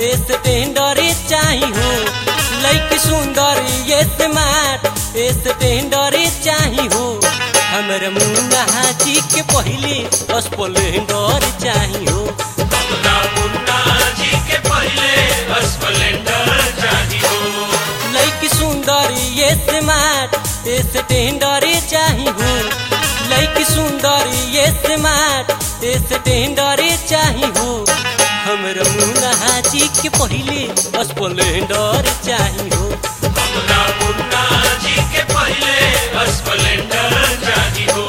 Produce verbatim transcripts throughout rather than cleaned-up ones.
Standard चाही हो। लइकी सुंदर ये स्मार्ट स्टैंडर्ड चाही हो। हमर मुन्ना हाजी के पहले स्प्लेंडर चाही हो। हमरा मुन्ना जी के पहले स्प्लेंडर चाही हो। लइकी सुंदर ये स्मार्ट स्टैंडर्ड चाही हो। लइकी सुंदर ये स्मार्ट स्टैंडर्ड चाही हो। हमर मुन्ना हाजी के पहले स्प्लेंडर चाही हो। हमरा मुन्ना जी के पहले स्प्लेंडर चाही हो।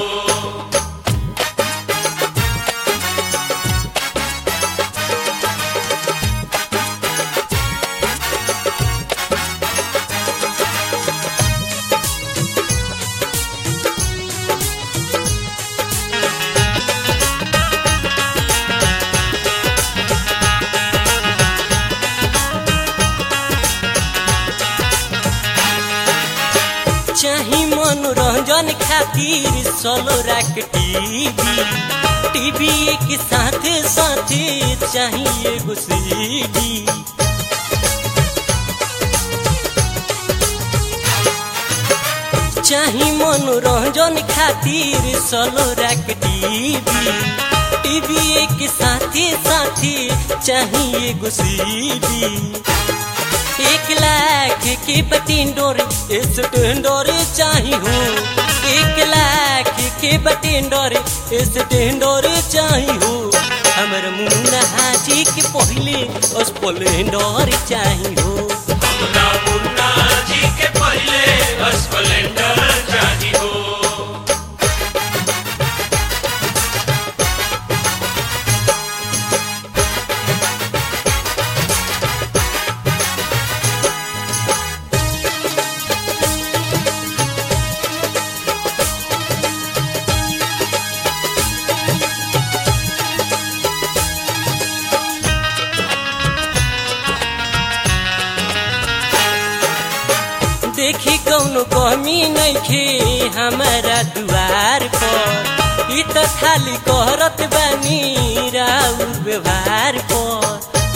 चाही मनोरंजन खातिर सोलो रख टीवी। टीवी के साथ साथ चाहिए एगो सीडी। चाही मनोरंजन खातिर सोलो रख टीवी। टीवी के साथ साथ चाहिए एगो सीडी। एक लाख के बटेंडोर स्टैंडर्ड चाही हो। एक लाख के बटेंडोर स्टैंडर्ड चाही हो। हमर मुन्ना हाजी के पहले स्प्लेंडर चाही हो। हमरा मुन्ना जी के पहले स्प्लेंडर चाही हो। देखी कौनो कमी नइखे हमारा दुआर पर। ई तो खाली कहरत बानी राउर व्यवहार पर।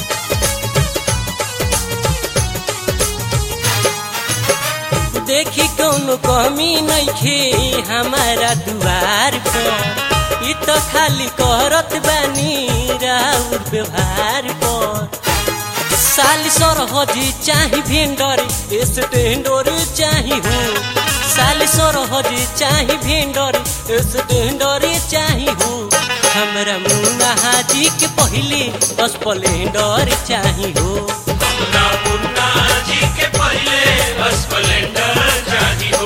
देखी कौनो कमी नइखे हमारा दुआर पर। ई तो खाली कहरत बानी राउर व्यवहार पर। साली सरहजी चाही भेंडर स्टैंडर्ड चाही हो। साली सरहजी चाही भेंडर स्टैंडर्ड चाही हो। हमरा मुन्ना हाजी के पहले स्प्लेंडर चाही हो। हमरा मुन्ना जी के पहले स्प्लेंडर चाही हो।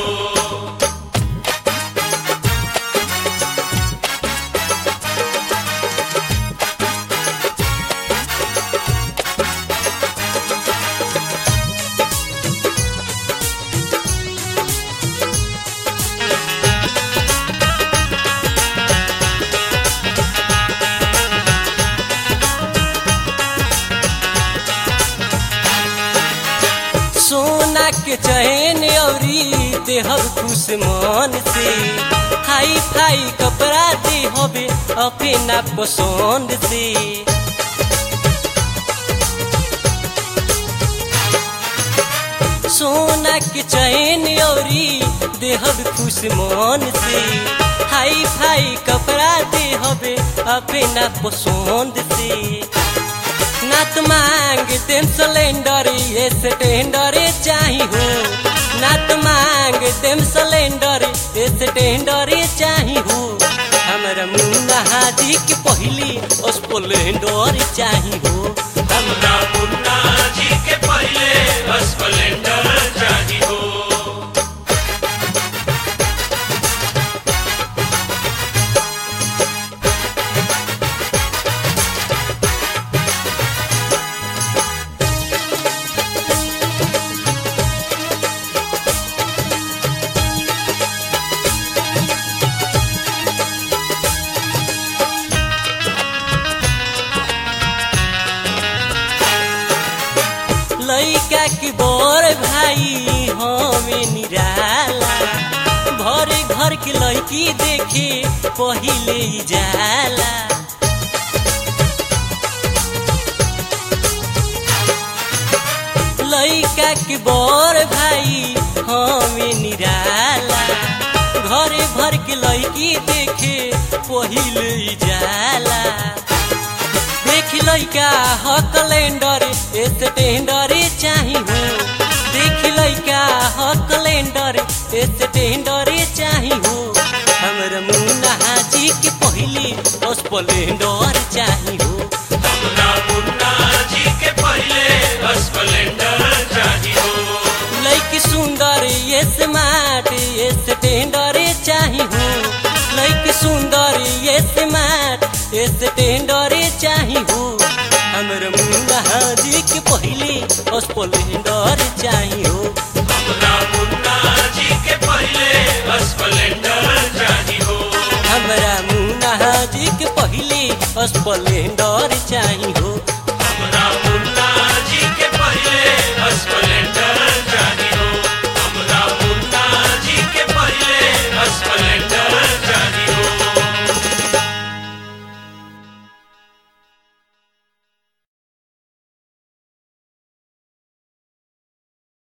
सोना के चैन औरी देहब खुश मन से। हाई फाई कपड़ा देहबे अपना पसंद से। सोना के चैन औरी देहब खुश मन से। हाई फाई कपड़ा देहबे अपना पसंद से। नात मांग देम सिलेंडर स्टैंडर्ड चाही हो। नात मांग देम सिलेंडर स्टैंडर्ड चाही हो। हमरा मुन्ना हाजी के पहले स्प्लेंडर चाही हो। हमरा मुन्ना जी के पहले स्प्लेंडर चाही हो। लइका के बड़ भाई हमें निराला। भरे घर के लड़की देखे पहिले ही जाला। लइका के बड़ भाई हमें निराला घरे भर के लइकी देखे पहिले जाला देख लइका ह कैलेंडर स्टैंडर चाही हो देख लइका ह कैलेंडर स्टैंडर चाही हो हमरा मुन्ना जी के पहिले स्प्लेंडर चाही हो हमरा मुन्ना जी के पहिले स्प्लेंडर चाही हो लइकी सुंदर ये स्मार्ट ये स्टैंडर चाही हो लइकी सुंदर ये स्मार्ट ये स्टैंडर चाही हो हमरा मुन्ना जी के पहिले स्प्लेंडर चाही हो हमरा मुन्ना जी के पहिले स्प्लेंडर चाही हो हमरा मुन्ना जी के पहिले स्प्लेंडर चाही हो।